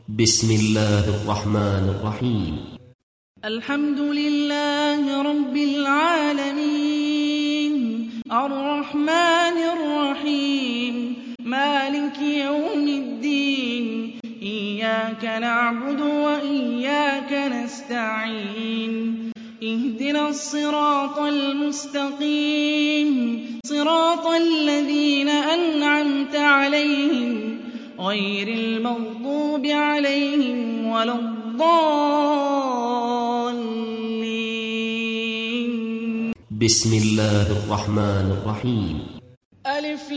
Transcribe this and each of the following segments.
بسم الله الرحمن الرحيم. الحمد لله رب العالمين الرحمن الرحيم مالك يوم الدين إياك نعبد وإياك نستعين اهدنا الصراط المستقيم صراط الذين أنعمت عليهم غير المغضوب عليهم ولا الضالين. بسم الله الرحمن الرحيم. ألف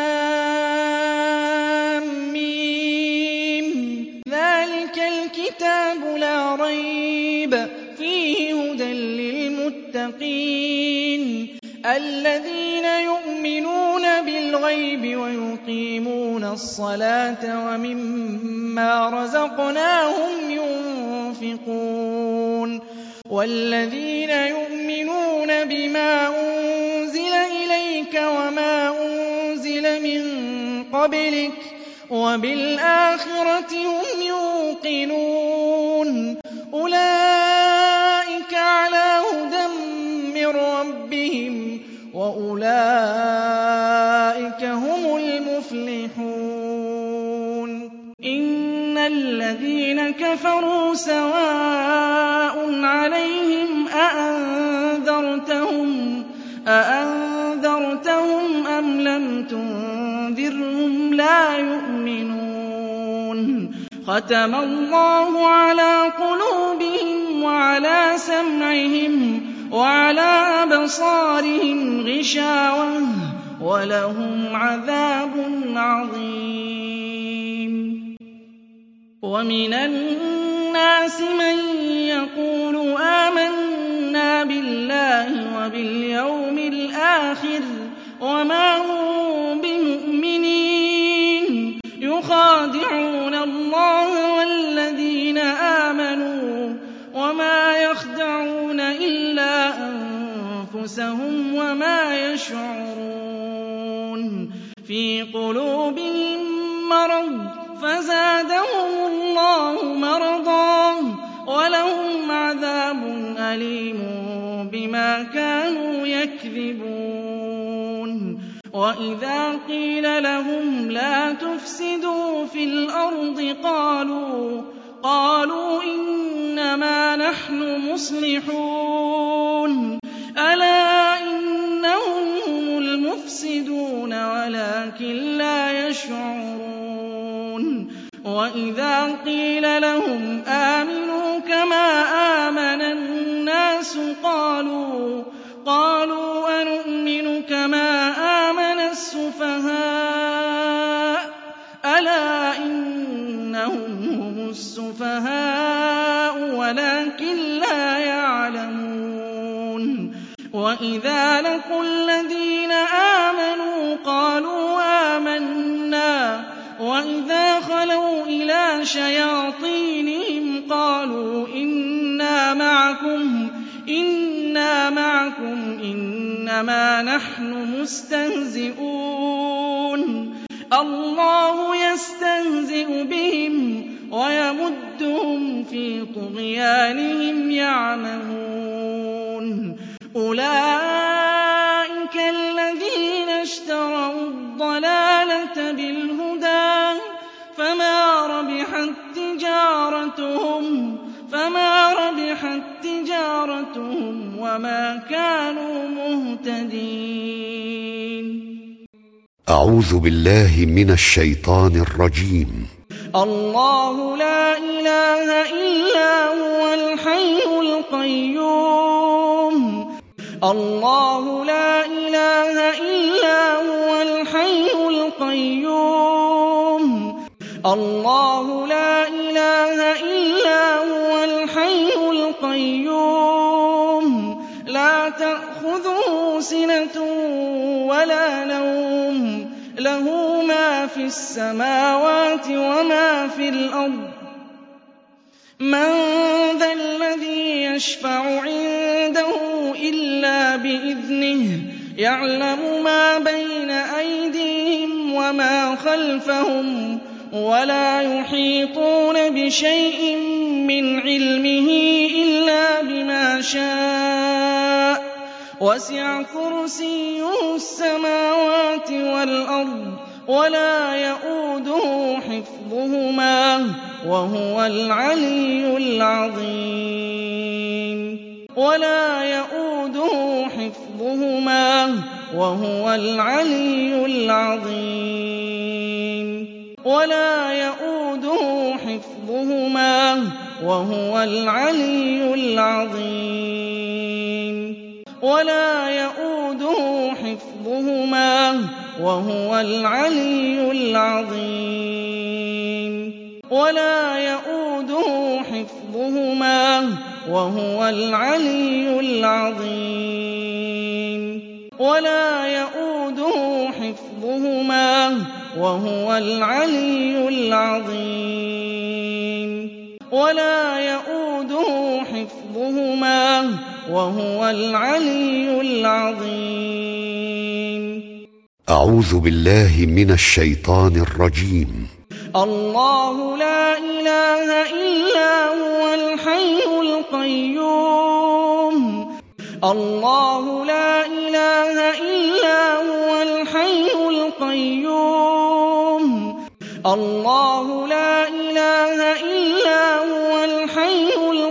لام ميم ذلك الكتاب لا ريب فيه هدى للمتقين الذين يؤمنون بالغيب ويقيمون الصلاة ومما رزقناهم ينفقون والذين يؤمنون بما أنزل إليك وما أنزل من قبلك وبالآخرة هم يوقنون أولئك على هدى من ربهم وأولئك هم المفلحون. إن الذين كفروا سواء عليهم أأنذرتهم أم لم تنذرهم لا يؤمنون. ختم الله على قلوبهم وعلى سمعهم وعلى أبصارهم غشاوة ولهم عذاب عظيم. ومن الناس من يقول آمنا بالله وباليوم الآخر وما هم بمؤمنين يخادعون الله والذين آمنوا وما يخدعون إلا أنفسهم وما يشعرون. في قلوبهم مرض فزادهم الله مرضا ولهم عذاب أليم بما كانوا يكذبون. وإذا قيل لهم لا تفسدوا في الأرض قالوا إنما نحن مصلحون ألا إنهم هم المفسدون ولكن لا يشعرون. وإذا قيل لهم آمنوا كما آمن الناس قالوا أنؤمن كما آمن السفهاء ألا إنهم هم السفهاء ولكن لا يعلمون. وإذا لقوا الذين آمنوا قالوا آمنا وإذا خلوا إلى شياطينهم قالوا إنا معكم إنما نحن مستهزئون. الله يستهزئ بهم ويمدهم في طغيانهم يعمهون. أولئك الذين اشتروا الضلالة بالهدى فما ربحت تجارتهم وما كانوا مهتدين. أعوذ بالله من الشيطان الرجيم. الله لا إله إلا هو الحي القيوم. الله لا إله إلا هو الحي القيوم. الله لا إله إلا هو الحي القيوم. لا تأخذه سنة ولا نوم له ما في السماوات وما في الأرض. من ذا الذي يشفع عنده إلا بإذنه يعلم ما بين أيديهم وما خلفهم ولا يحيطون بشيء من علمه إلا بما شاء وسع كرسيه السماوات والأرض ولا يئوده حفظهما وهو العلي العظيم ولا يئوده حفظهما وهو العلي العظيم ولا يئوده حفظهما وهو العلي العظيم ولا يئوده حفظهما وهو العلي العظيم ولا يئوده حفظهما وهو العلي العظيم ولا يئوده حفظهما وهو العلي العظيم ولا يئوده حفظهما وهو العلي العظيم. أعوذ بالله من الشيطان الرجيم. الله لا إله إلا هو الحي القيوم. الله لا إله إلا هو الحي القيوم. الله لا إله إلا هو الحي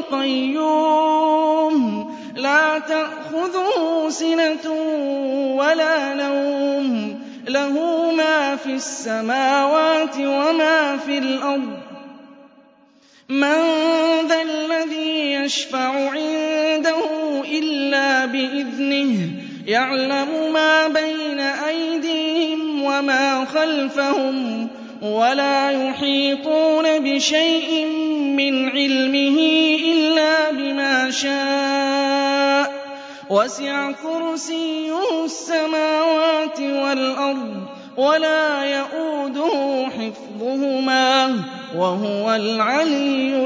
القيوم. لا تأخذه سنة ولا نوم. له ما في السماوات وما في الأرض. من ذا الذي يشفع عنده إلا بإذنه. يعلم ما بين أيديهم وما خلفهم ولا يحيطون بشيء من علمه إلا بما شاء وسع كرسيه السماوات والأرض ولا يئوده حفظهما وهو العلي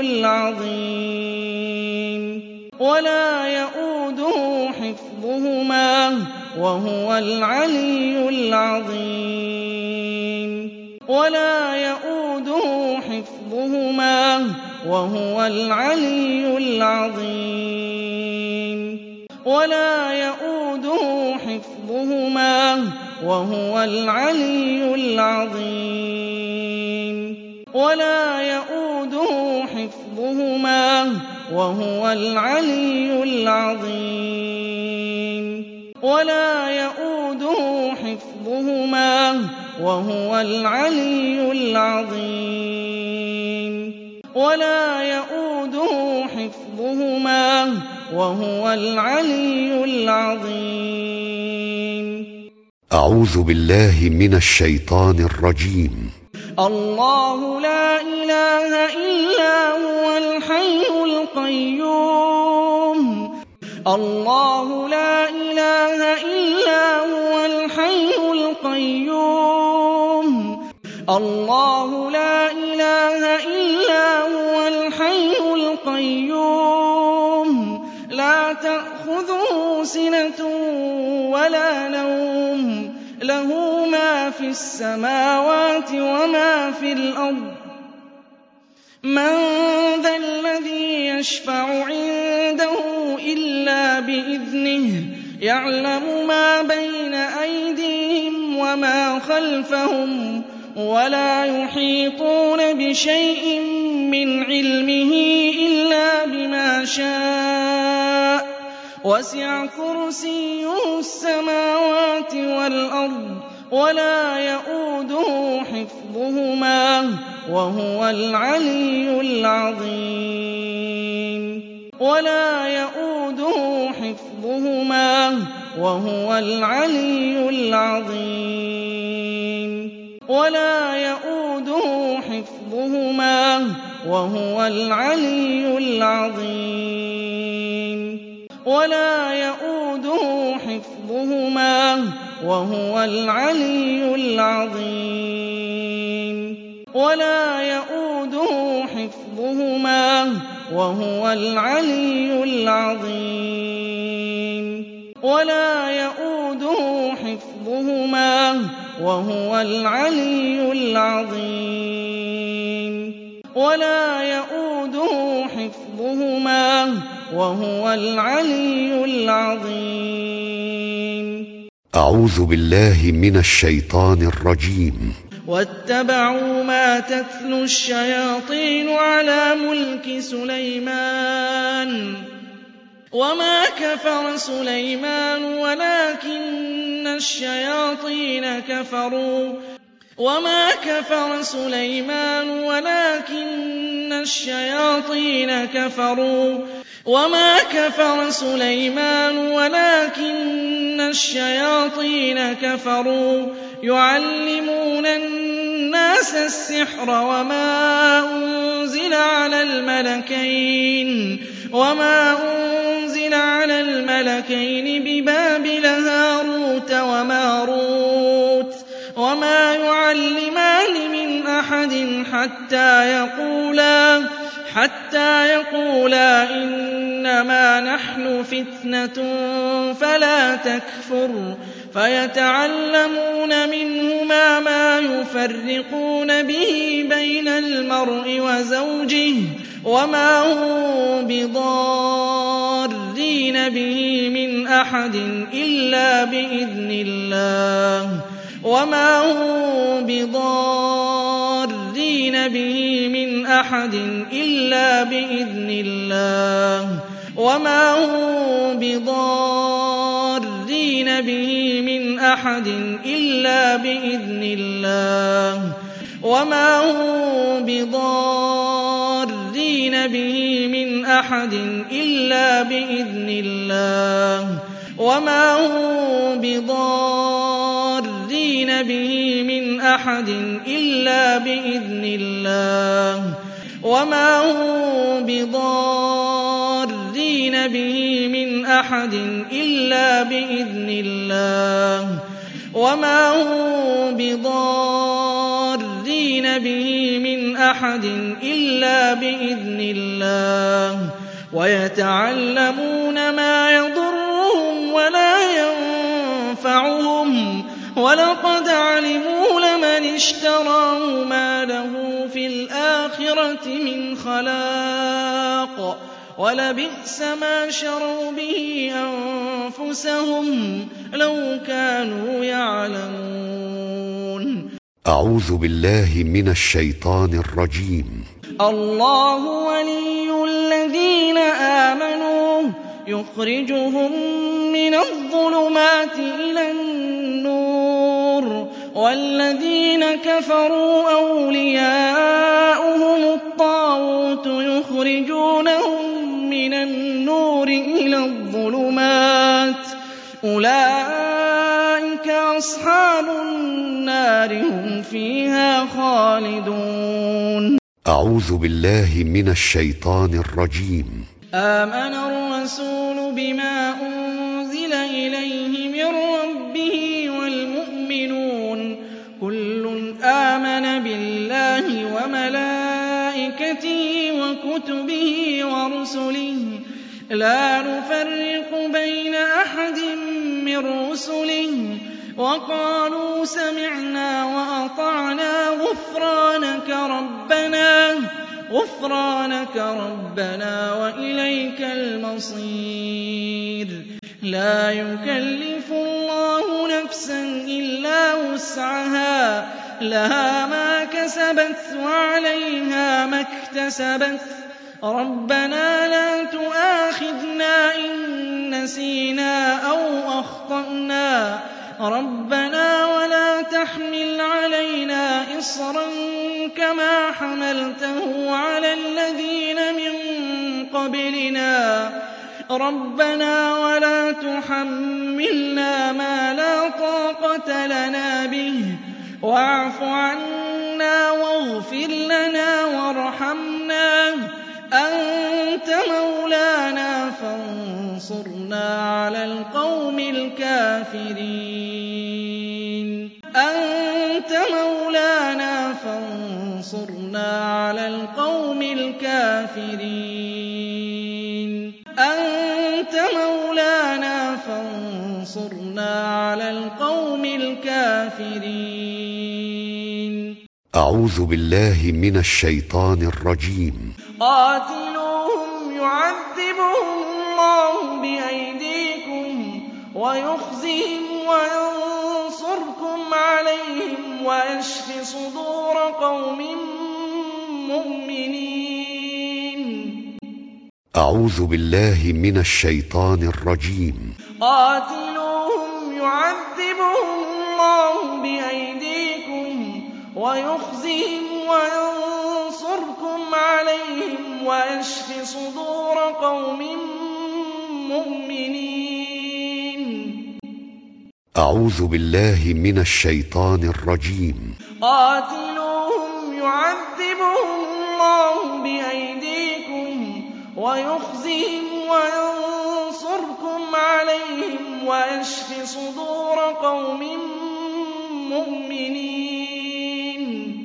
العظيم ولا يئوده حفظهما وهو العلي العظيم ولا يئوده حفظهما وهو العلي العظيم ولا يئوده حفظهما وهو العلي العظيم ولا يئوده حفظهما وهو العلي العظيم ولا يئوده حفظهما وهو العلي العظيم ولا يئوده حفظهما وهو العلي العظيم. أعوذ بالله من الشيطان الرجيم. الله لا إله إلا هو الحي القيوم. الله لا إله إلا هو الحي القيوم. الله لا إله إلا هو الحي القيوم. لا تأخذه سنة ولا نوم. له ما في السماوات وما في الأرض. من ذا الذي يشفع عنده إلا بإذنه. يعلم ما بين أيديهم وما خلفهم ولا يحيطون بشيء من علمه إلا بما شاء وسع كرسيه السماوات والأرض ولا يئوده حفظهما وهو العلي العظيم ولا يئوده حفظهما وهو العلي العظيم ولا يئوده حفظهما وهو العلي العظيم ولا يئوده حفظهما وهو العلي العظيم ولا يئوده حفظهما وهو العلي العظيم ولا يئوده حفظهما وهو العلي العظيم ولا يئوده حفظهما وهو العلي العظيم. أعوذ بالله من الشيطان الرجيم. واتبعوا ما تتلو الشياطين على ملك سليمان وما كفر سليمان ولكن الشياطين كفروا يعلمون الناس السحر وما أنزل على الملكين ببابل هاروت وماروت وما يعلمان من أحد حتى يقولا إنما نحن فتنة فلا تكفر فيتعلمون منهما ما يفرقون به بين المرء وزوجه وما هم بضارين به من أحد إلا بإذن الله ويتعلمون ما يضرهم ولا ينفعهم وَلَقَدْ عَلِمُوا لَمَنِ اشْتَرَاهُ مَا لَهُ فِي الْآخِرَةِ مِنْ خَلَاقٍ وَلَبِئْسَ مَا شَرَوْا بِهِ أَنفُسَهُمْ لَوْ كَانُوا يَعْلَمُونَ. أعوذ بالله من الشيطان الرجيم. الله ولي الذين آمنوا يخرجهم من الظلمات إلى النور والذين كفروا أولياؤهم الطاغوت يخرجونهم من النور إلى الظلمات أولئك أصحاب النار هم فيها خالدون. أعوذ بالله من الشيطان الرجيم. آمن الرسول بما أنزل إليه من ربه والمؤمنون كل آمن بالله وملائكته وكتبه ورسله لا نفرق بين أحد من رسله وقالوا سمعنا وأطعنا غفرانك ربنا وإليك المصير. لا يكلف الله نفسا إلا وسعها لها ما كسبت وعليها ما اكتسبت ربنا لا تؤاخذنا إن نسينا أو أخطأنا ربنا ولا تحمل علينا إصرا كما حملته على الذين من قبلنا ربنا ولا تحملنا ما لا طاقة لنا به واعف عنا واغفر لنا وارحمنا أنت مولانا فانصرنا على القوم الكافرين. أنت مولانا فانصرنا على القوم الكافرين. أنت مولانا فانصرنا على القوم الكافرين. أعوذ بالله من الشيطان الرجيم. قاتلوهم يعذبهم الله بأيديكم ويخزهم وينصركم عليهم ويشف صدور قوم مؤمنين. أعوذ بالله من الشيطان الرجيم. قاتلوهم يعذبهم الله بأيديكم ويخزهم وينصركم عليهم ويشف صدور قوم مؤمنين. أعوذ بالله من الشيطان الرجيم. قاتلوهم يعذبهم الله بأيديكم ويخزهم وينصركم عليهم ويشف صدور قوم مؤمنين.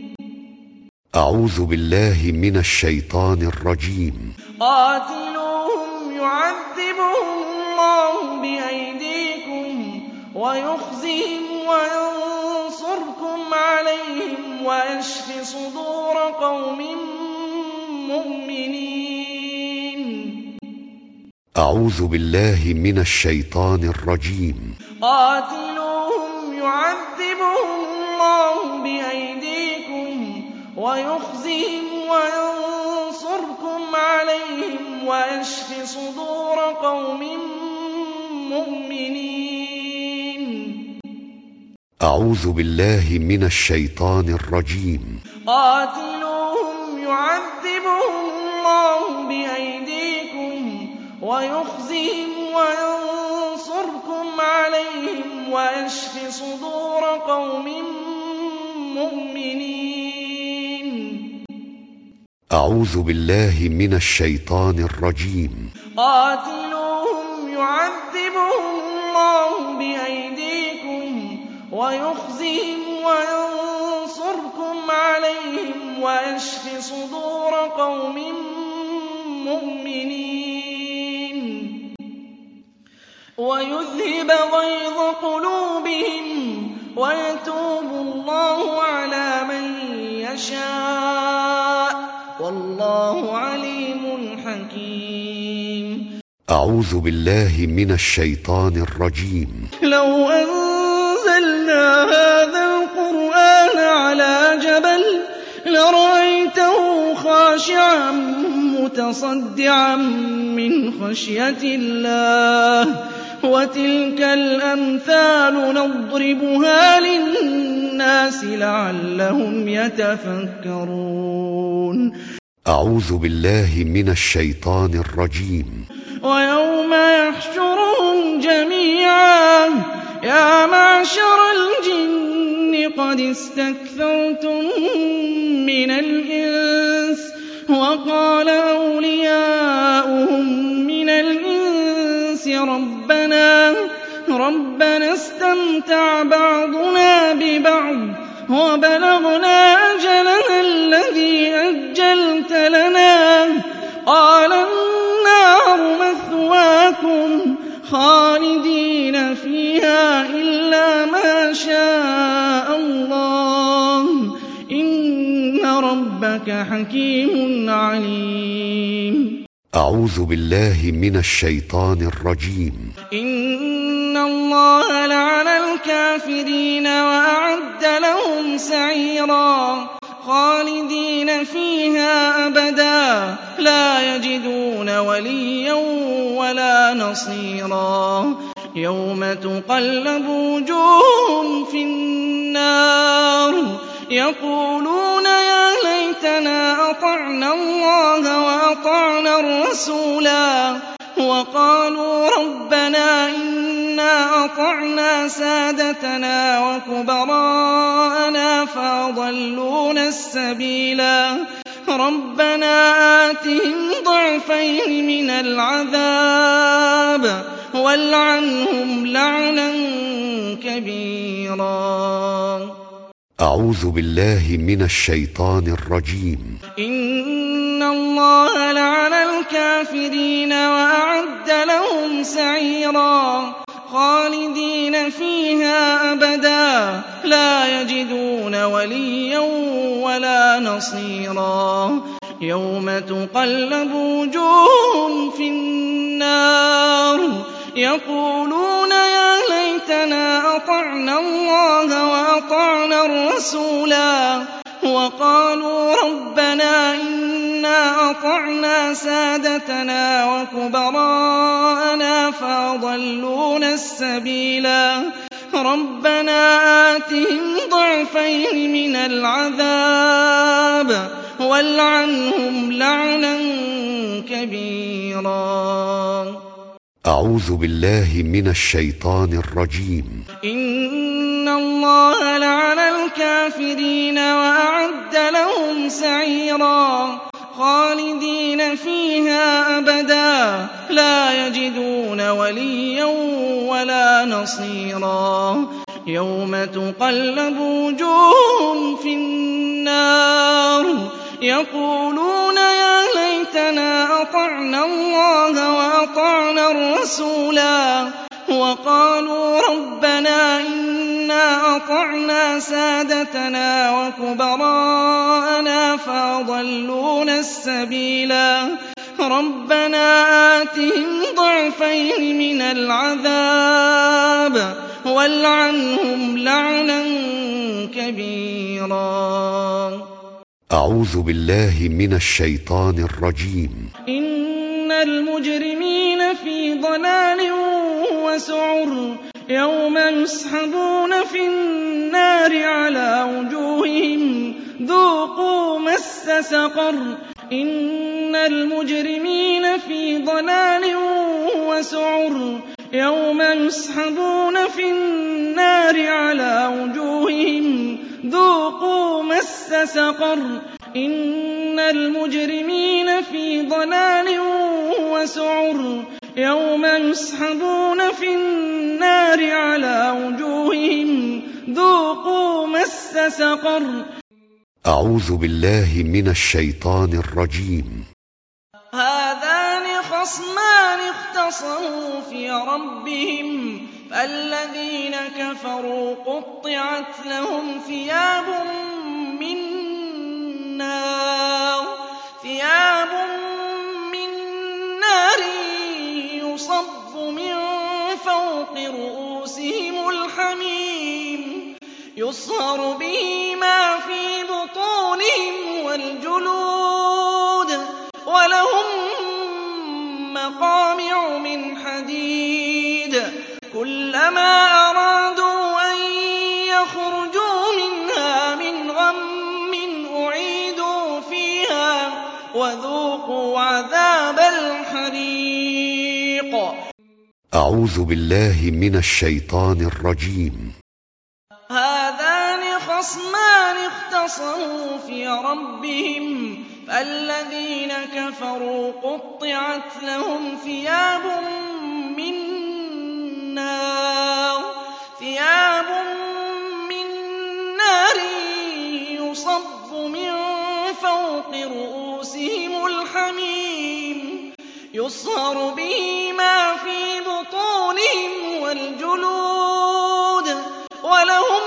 أعوذ بالله من الشيطان الرجيم. قاتلوهم يعذبهم الله بأيديكم ويخزهم وينصركم عليهم ويشف صدور قوم مؤمنين. أعوذ بالله من الشيطان الرجيم. قاتلوهم يعذبهم الله بأيديكم ويخزهم وينصركم عليهم ويشف صدور قوم مؤمنين. أعوذ بالله من الشيطان الرجيم. قاتلوهم يعذبهم الله بأيديكم ويخزهم وينصركم عليهم ويشف صدور قوم مؤمنين. أعوذ بالله من الشيطان الرجيم. قاتلوهم يعذبهم الله بأيديكم ويخزهم وينصركم عليهم ويشف صدور قوم مؤمنين. ويذهب غيظ قلوبهم ويتوب الله على من يشاء والله عليم حكيم. أعوذ بالله من الشيطان الرجيم. لو أنزلنا هذا القرآن على جبل لرأيته خاشعا متصدعا من خشية الله وتلك الأمثال نضربها للناس لعلهم يتفكرون. أعوذ بالله من الشيطان الرجيم. ويوم يحشرهم جميعا يا معشر الجن قد استكثرتم من الإنس وقال أولياؤهم من الإنس ربنا استمتع بعضنا ببعض وبلغنا أجلنا الذي أجلت لنا قال النار مثواكم خالدين فيها إلا ما شاء الله إن ربك حكيم عليم. أعوذ بالله من الشيطان الرجيم. إن الله لعن الكافرين وأعد لهم سعيرا خالدين فيها أبدا لا يجدون وليا ولا نصيرا. يوم تقلب وجوههم في النار يقولون يا ليتنا أطعنا الله وأطعنا الرسولا وقالوا ربنا إنا أطعنا سادتنا وكبراءنا فأضلونا السبيلا ربنا آتهم ضعفين من العذاب والعنهم لعنا كبيرا. أعوذ بالله من الشيطان الرجيم. إن الله لعن الكافرين وأعد لهم سعيرا خالدين فيها أبدا لا يجدون وليا ولا نصيرا يوم تقلب وجوههم في النار يقولون يا ليتنا أطعنا الله وأطعنا الرسولا وقالوا ربنا إنا أطعنا سادتنا وكبراءنا فأضلونا السبيلا ربنا آتهم ضعفين من العذاب والعنهم لعنا كبيرا. أعوذ بالله من الشيطان الرجيم. إن الله لعن الكافرين وأعد لهم سعيرا خالدين فيها أبدا لا يجدون وليا ولا نصيرا يوم تقلب وجوههم في النار يقولون يا ليتنا أطعنا الله وأطعنا الرسولا وقالوا ربنا إنا أطعنا سادتنا وكبراءنا فأضلونا السبيلا ربنا آتهم ضعفين من العذاب والعنهم لعنا كبيرا. أعوذ بالله من الشيطان الرجيم. إن المجرمين في ضلال وسعر يوم يسحبون في النار على وجوههم ذوقوا مس سقر. إن المجرمين في ضلال وسعر يوم يسحبون في النار على وجوههم ذوقوا مس سقر. إن المجرمين في ضلال وسعر يوم يسحبون في النار على وجوههم ذوقوا مس سقر. أعوذ بالله من الشيطان الرجيم. هذان خصمان اختصموا في ربهم فالذين كفروا قطعت لهم ثياب من نار يصب من فوق رؤوسهم الحميم يصهر به ما في بطونهم والجلود ولهم مقامع من حديد كلما أرادوا أن يخرجوا منها من غم أعيدوا فيها وذوقوا عذاب الحريق. أعوذ بالله من الشيطان الرجيم. هذان خصمان اختصموا في ربهم فالذين كفروا قطعت لهم ثياب من نار يصب من فوق رؤوسهم الحميم يصهر به ما في بطونهم والجلود ولهم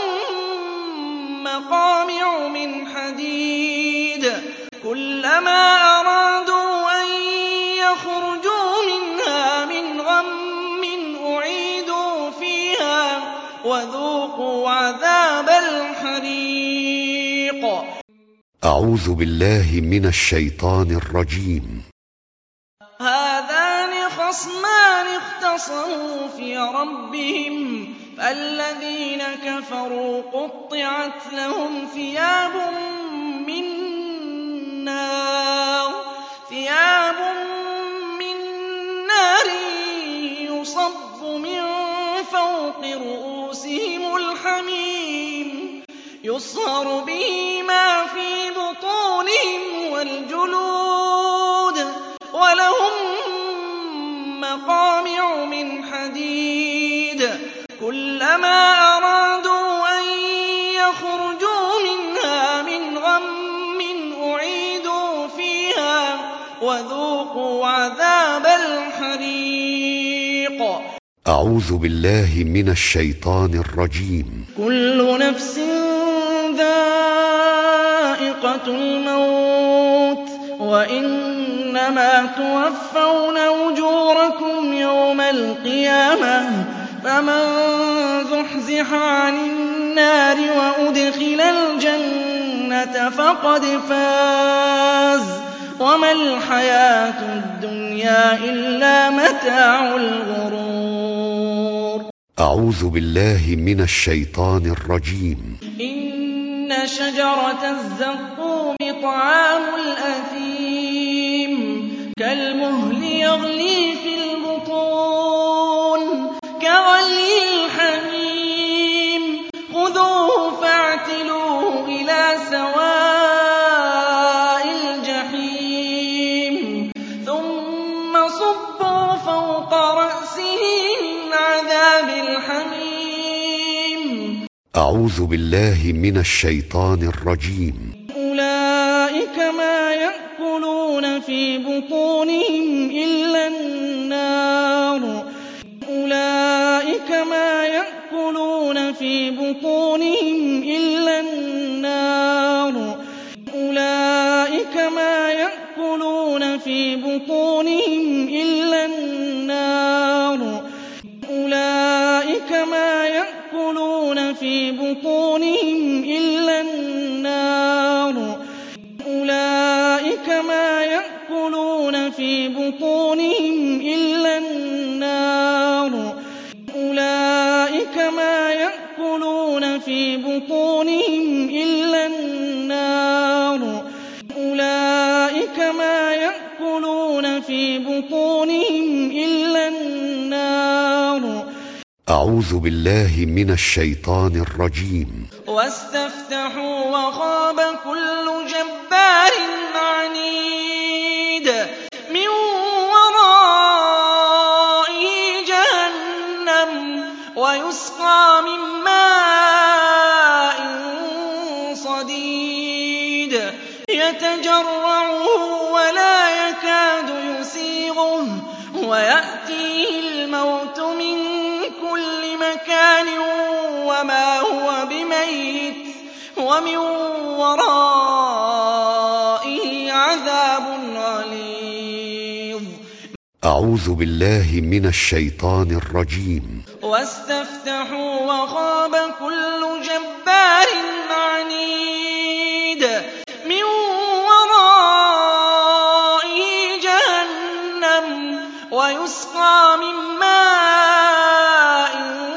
مقامع من حديد كلما أرادوا أن يخرجوا منها من غم أعيدوا فيها وذوقوا عذاب الحريق. أعوذ بالله من الشيطان الرجيم. هذان خصمان اختصموا في ربهم فالذين كفروا قطعت لهم ثياب من نار يصب من فوق رؤوسهم الحميم يصهر به ما في بطونهم والجلود ولهم مقامع من حديد كلما أرادوا أن يخرجوا منها من غم أعيدوا فيها وذوقوا عذاب الحريق. أعوذ بالله من الشيطان الرجيم. كل نفس ذائقة الموت وإنما توفون أجوركم يوم القيامة فمن زحزح عن النار وأدخل الجنة فقد فاز وما الحياة الدنيا إلا متاع الغرور. أعوذ بالله من الشيطان الرجيم. إن شجرة الزقوم طعام الأثيم كالمهل يغلي في البطون كغلي الحميم خذوه فاعتلوه إلى سواء الجحيم ثم صبوا فوق رأسه من عذاب الحميم. أعوذ بالله من الشيطان الرجيم. أولئك ما يأكلون في بطونهم إلا النار أولئك ما يأكلون في بطونهم إلا النار أولئك ما يأكلون في بطونهم إلا النار أولئك ما يأكلون في بطونهم إلا النار أولئك ما يأكلون في بطونهم إلا النار أولئك ما يأكلون في بطونهم إلا النار أولئك ما يأكلون في بطونهم إلا النار. أعوذ بالله من الشيطان الرجيم. واستفتحوا وخاب كل جبار عنيد من ورائه جهنم ويسقى من ماء صديد يتجرعه ولا يكاد يسيغه ويأتيه الموت من كل مكان وما هو بميت ومن ورائه عذاب غليظ. أعوذ بالله من الشيطان الرجيم. واستفتحوا وخاب كل جبار عنيد من ورائه جهنم ويسقى من ماء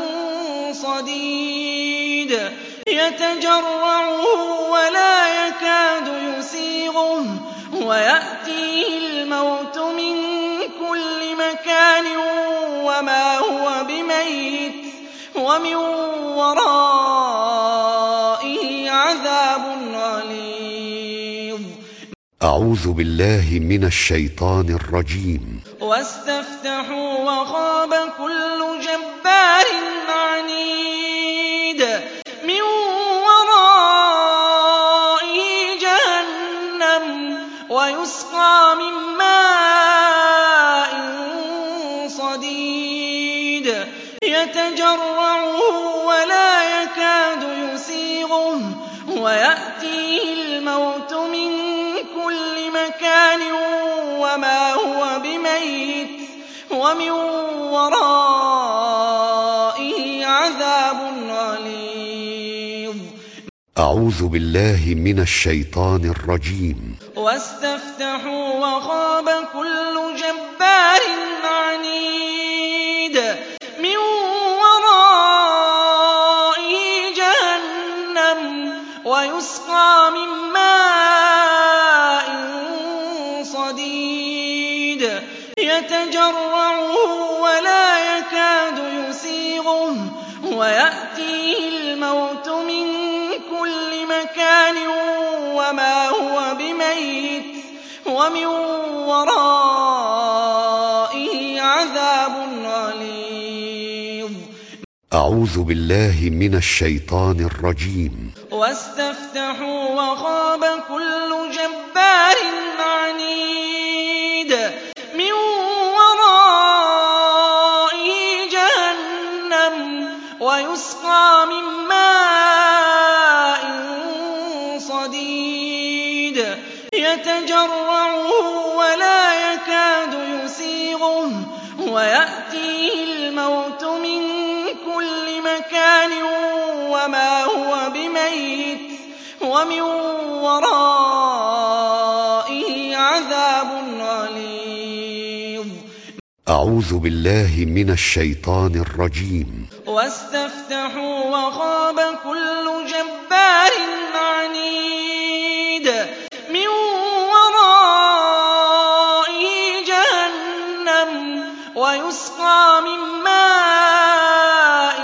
صديد يتجرعه ولا يكاد يسيغه ويأتيه الموت من كل مكان وما هو بميت ومن ورائه عذاب غليظ. أعوذ بالله من الشيطان الرجيم. واستفتحوا وخاب كل جبار عنيد من ورائه جهنم ويسقى من ماء صديد يتجرعه ولا يكاد يسيغه ويأتيه الموت من كل مكان وما هو بميت ومن ورائه عذاب غليظ. أعوذ بالله من الشيطان الرجيم. واستفتحوا وخاب كل جبار عنيد من ورائه جهنم ويسقى من ماء صديد يتجرعه ولا يكاد يسيغه ويأتيه الموت من كل مكان وما هو بميت ومن ورائه عذاب غليظ. أعوذ بالله من الشيطان الرجيم. واستفتحوا وخاب كل جبار عنيد من ورائه جهنم ويأتيه الموت من كل مكان وما هو بميت ومن ورائه عذاب غليظ. أعوذ بالله من الشيطان الرجيم. واستفتحوا وخاب كل جبار عنيد من ورائه جهنم ويسقى من ماء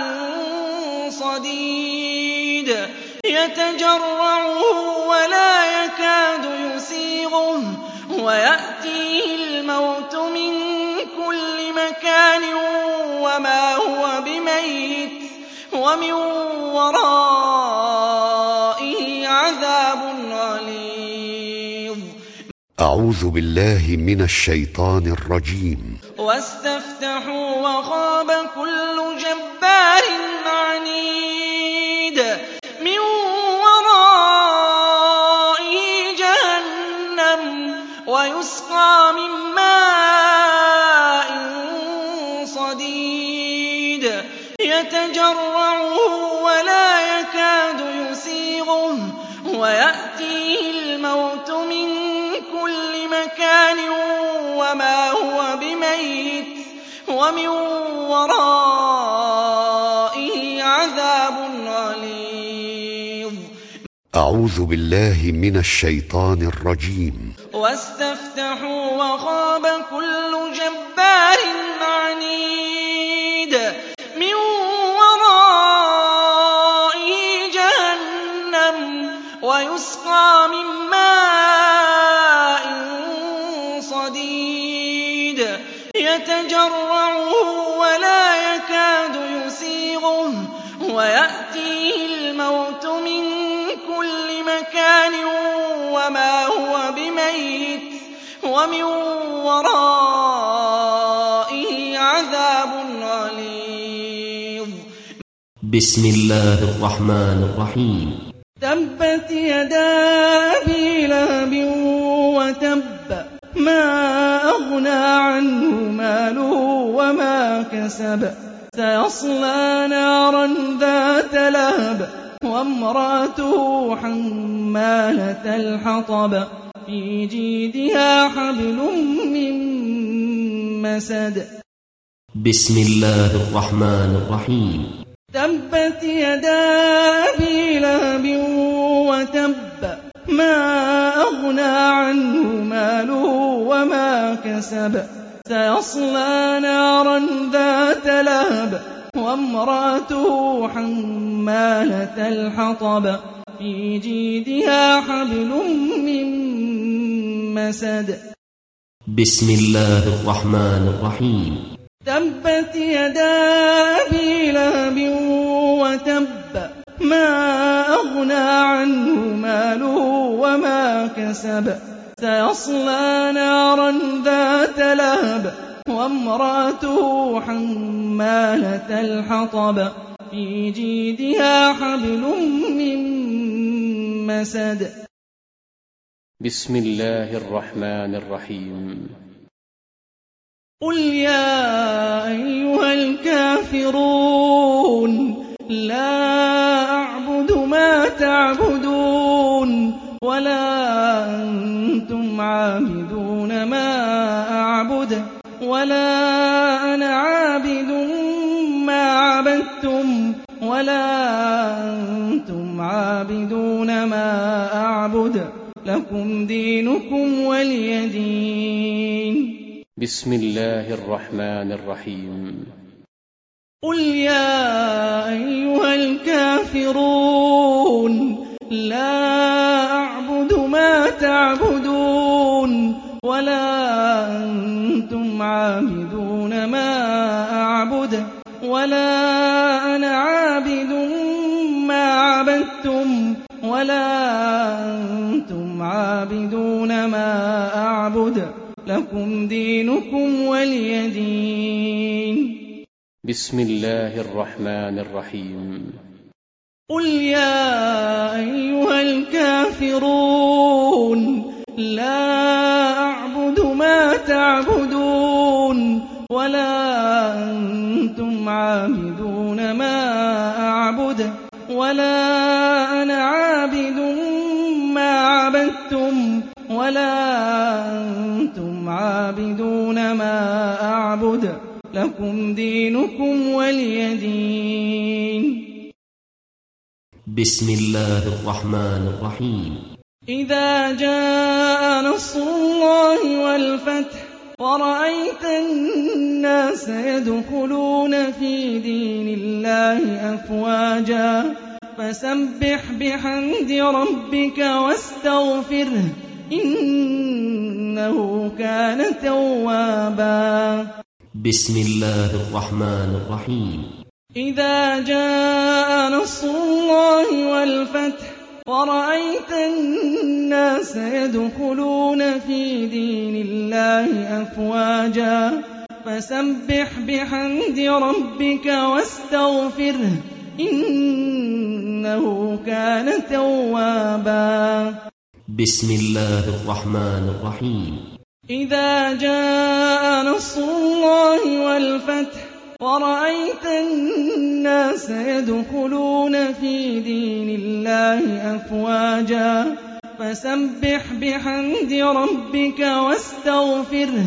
صديد يتجرعه ولا يكاد يسيغه ويأتيه الموت من كل مكان وما هو بميت ومن ورائه عذاب غليظ. أعوذ بالله من الشيطان الرجيم. واستفتحوا وخاب كل جبار عنيد من ورائه جهنم ويسقى من ماء صديد يتجرعه ولا يكاد يسيغه ويأتيه الموت من كل مكان وما هو بميت ومن ورائه عذاب غليظ. أعوذ بالله من الشيطان الرجيم. واستفتحوا وخاب كل جبار عنيد من ورائه جهنم ويسقى من ماء صديد يتجرعه ولا يكاد يسيغه ويأتيه الموت من كل مكان وما هو بميت ومن ورائه عذاب غليظ. بسم الله الرحمن الرحيم. تبت يدا أبي لهب وتب ما أغنى عنه ماله وما كسب سيصلى نارا ذات لهب وامرأته حمالة الحطب في جيدها حبل من مسد. بسم الله الرحمن الرحيم. تبت يدا أبي لهب وتب ما أغنى عنه ماله وما كسب سيصلى نارا ذات لهب وامرأته حمالة الحطب في جيدها حبل من مسد. بسم الله الرحمن الرحيم. تبت يدا أبي لهب وتب ما أغنى عنه ماله وما كسب سيصلى نارا ذات لهب وامرأته حمالة الحطب في جيدها حبل من مسد. بسم الله الرحمن الرحيم. قل يا أيها الكافرون لا أعبد ما تعبدون ولا أنتم عابدون ما أعبد ولا أنا عابد ما عبدتم ولا أنتم عابدون ما أعبد لكم دينكم ولي دين. بسم الله الرحمن الرحيم. قل يا أيها الكافرون لا أعبد ما تعبدون ولا أنتم عابدون ما أعبد ولا أنا عابد ما عبدتم ولا أنتم عابدون ما أعبد لكم دينكم ولي دين. بسم الله الرحمن الرحيم. قل يا أيها الكافرون لا أعبد ما تعبدون ولا عابدون ما أعبد ولا أنا عابد ما عبدتم ولا أنتم عابدون ما أعبد لكم دينكم ولي دين. بسم الله الرحمن الرحيم. إذا جاء نصر الله والفتح ورأيت الناس يدخلون في دين الله أفواجا فسبح بحمد ربك واستغفره إنه كان توابا. بسم الله الرحمن الرحيم. إذا جاء نصر الله والفتح ورأيت الناس يدخلون في دين الله أفواجا فسبح بحمد ربك واستغفره إنه كان توابا. بسم الله الرحمن الرحيم. إذا جاء نصر الله والفتح ورأيت الناس يدخلون في دين الله أفواجا فسبح بحمد ربك واستغفره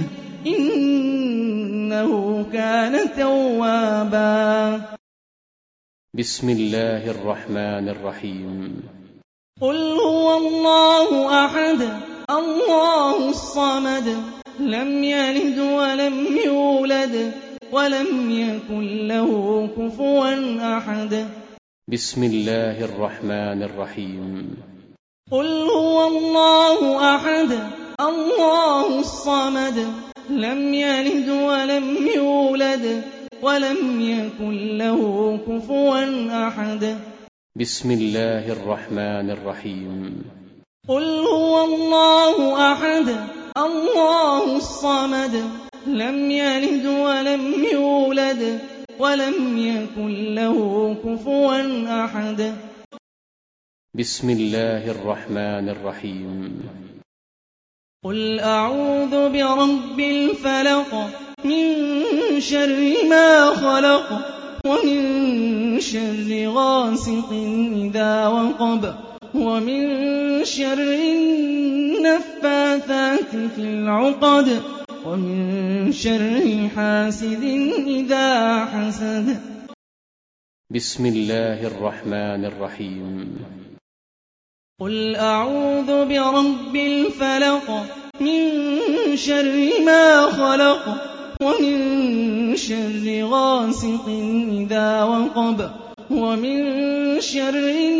إنه كان توابا. بسم الله الرحمن الرحيم. قل هو الله أحد الله الصمد لم يلد ولم يولد ولم يكن له كفوا أحد. بسم الله الرحمن الرحيم. قل هو الله أحد الله الصمد لم يلد ولم يولد ولم يكن له كفوا أحد. بسم الله الرحمن الرحيم. قل هو الله أحد الله الصمد لم يلد ولم يولد ولم يكن له كفوا أحد. بسم الله الرحمن الرحيم. قل أعوذ برب الفلق من شر ما خلق ومن شر غاسق إذا وقب ومن شر النفاثات في العقد ومن شر حاسد إذا حسد. بسم الله الرحمن الرحيم. قل أعوذ برب الفلق من شر ما خلق ومن شر غاسق إذا وقب ومن شر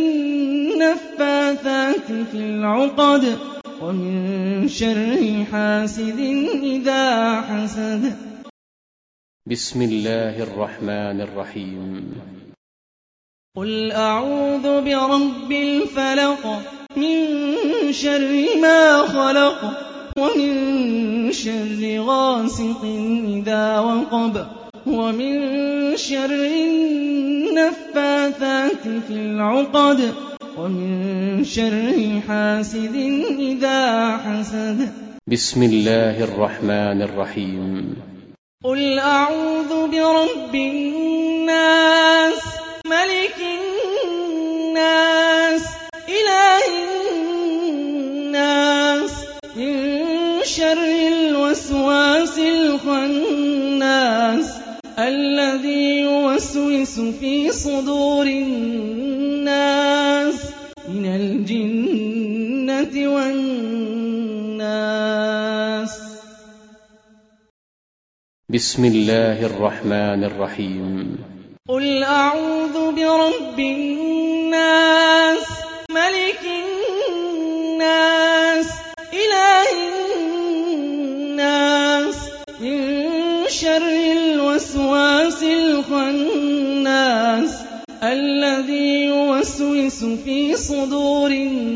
النفاثات في العقد ومن شر حاسد إذا حسد. بسم الله الرحمن الرحيم. قل أعوذ برب الفلق من شر ما خلق ومن شر غاسق إذا وقب ومن شر النفاثات في العقد ومن شر حاسد إذا حسد. بسم الله الرحمن الرحيم. قل أعوذ برب الناس ملك الناس إله الناس من شر الوسواس الخناس الذي يوسوس في صدور الناس من الجنة والناس. بسم الله الرحمن الرحيم. قل أعوذ برب الناس ملك الناس إله الناس من شر الوسواس الخناس الذي يوسوس في صدور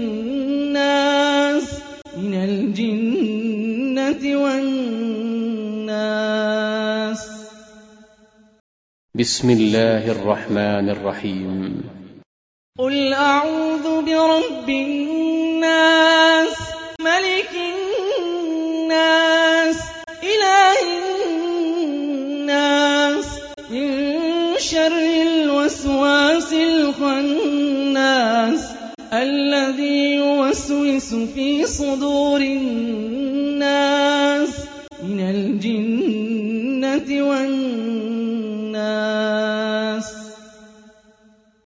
الناس من الجنة والناس. بسم الله الرحمن الرحيم. قل أعوذ برب الناس ملك الناس إله الناس من شَرِّ الْوَسْوَاسِ الْخَنَّاسِ الَّذِي يُوَسْوِسُ فِي صُدُورِ النَّاسِ مِنَ الْجِنَّةِ وَالنَّاسِ